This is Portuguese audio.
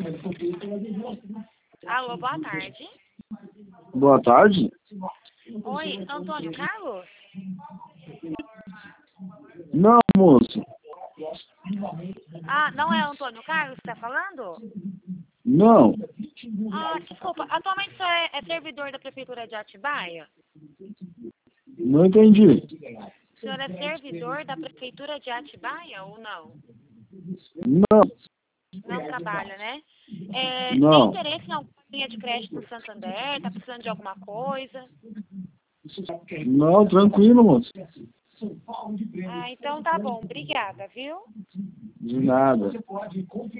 Alô, boa tarde. Boa tarde. Oi, Antônio Carlos? Não, moço. Ah, não é Antônio Carlos que está falando? Não. Ah, desculpa. Atualmente o senhor é servidor da Prefeitura de Atibaia? Não entendi. O senhor é servidor da Prefeitura de Atibaia ou não? Não. Não trabalha, né? Tem Não. interesse em alguma linha de crédito no Santander? Está precisando de alguma coisa? Não, tranquilo, moço. Ah, então tá bom. Obrigada, viu? De nada.